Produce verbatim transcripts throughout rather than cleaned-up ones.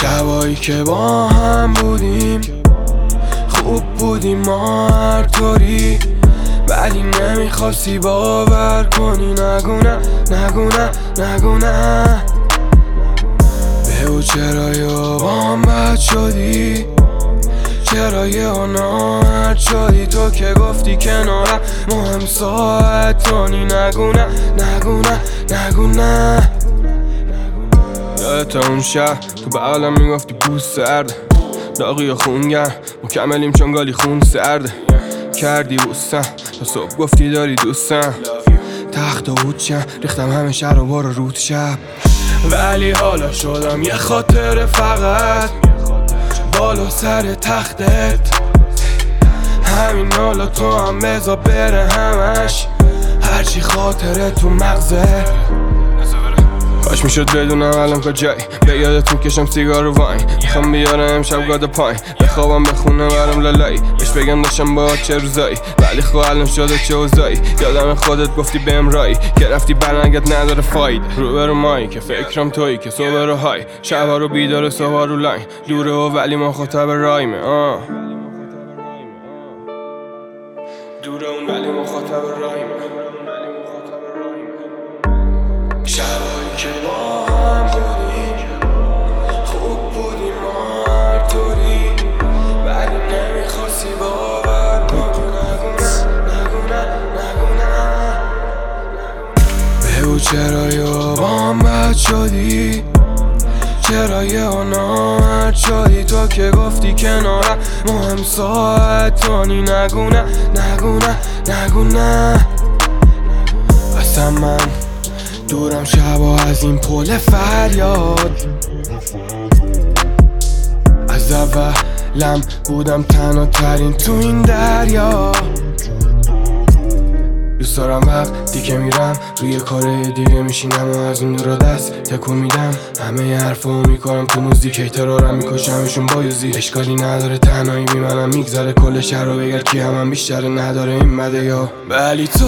شبایی که با هم بودیم خوب بودیم ما هر طوری، ولی نمیخواستی باور کنی. نگو نه نگو نه نگو نه بگو چرا یا با هم بد شدی، چرا یه ناراحت شدی. تو که گفتی کنارم مهم ساعتانی. نگو نه نگو نه نگو نه یادت اون شب تو بغلم میگفتی پوست سرده، داغی و خونگر مکملیم چون گالی خون سرده. کردی بوستم تا صبح گفتی داری دوستم، تخت و هوچم ریختم همه شهر رو بارو رود شب. ولی حالا شدم یه خاطر فقط بالا سر تختت، همین حالا تو هم بذار بره همش، هرچی خاطره تو مغزه. کاش میشد بدونم الان کجایی، به یادت میکشم سیگار و واین. میخوام بیارم امشب گادا پایین، بخوابم بخونه برم لالایی، بهش بگم داشتم با چه روزایی، ولی خب الان شده چه اوضاعی. یادم خودت گفتی بهم رایی که رفتی برنگت نداره فاید. رو برو مایی که فکرم تویی که صبح رو های، شبا رو بیداره صبح رو لاین. دوره و ولی مخاطب رایمه آه دوره اون ولی مخاطب رایمه. شبایی که با هم بودیم خوب بودیم ما هر طوری، ولی نمیخواستی باور کنی. نگو نه نگو نه نگو نه بگو چرا یا با هم بد شدی، چرا یه ناراحت شدی. تو که گفتی کنارم مهم ساعتانی. نگو نه نگو نه نگو نه اصلا من دورم شبا از این پل فریاد، از اولم بودم تنها ترین تو این دریا. دوست دارم وقتی که میرم روی کار دیگه میشینم و از اون دورا دست تکون میدم. همه حرفو میکنم تو موزیک، هیترارم میکشمشون با یوزی. اشکالی نداره تنهایی بی منم میگذره، کل شهر رو بگرد کی هم, هم بیشتره نداره این بده یا. ولی تو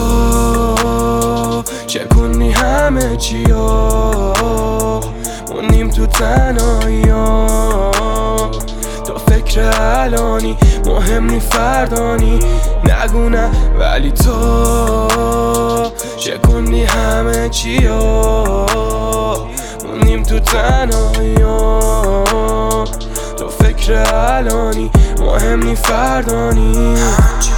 چکونی همه چی ها، موندیم تو تنهایی ها. تو فکر الانی مهم نی فردانی. نگو نه ولی تو چکونی همه چی ها، موندیم تو تنهایی ها. تو فکر الانی مهم نی فردانی.